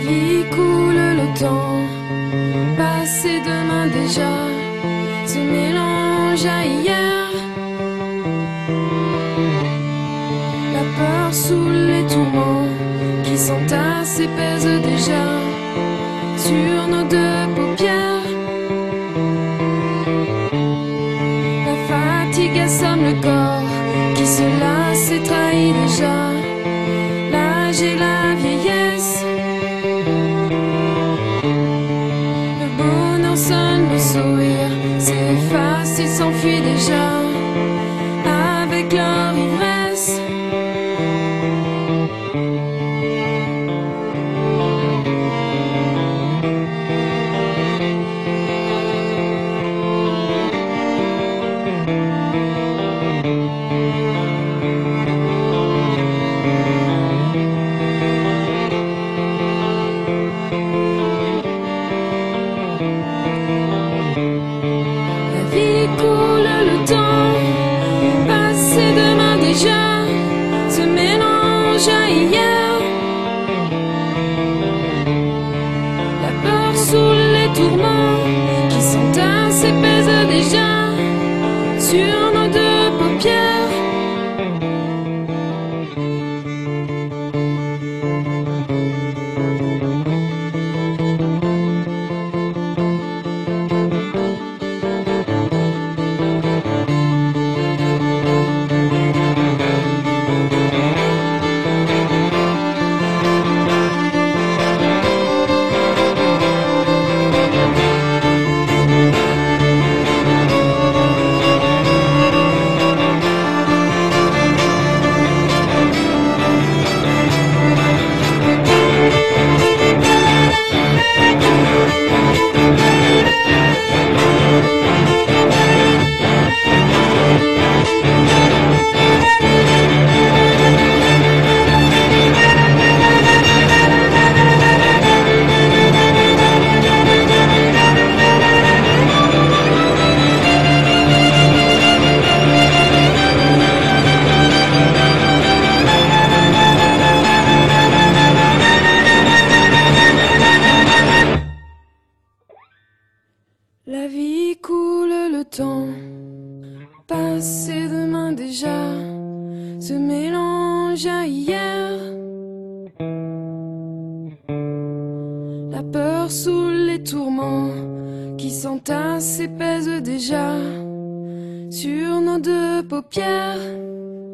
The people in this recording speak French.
vie coule, le temps, passé, demain déjà, se mélange à hier. La peur sous les tourments qui s'entassent et pèsent déjà sur nos deux paupières. La fatigue assomme le corps qui se lasse et trahit déjà l'âge et la vieillesse. Le bonheur sonne, le sourire s'efface, il s'enfuit déjà avec leur ivresse. Coule le temps, passé, demain déjà, se mélange à hier. La peur sous les tourments qui s'entassent et pèsent déjà sur nos deux paupières. La vie coule, le temps, passé, demain déjà, se mélange à hier. La peur sous les tourments qui s'entassent et pèsent déjà sur nos deux paupières.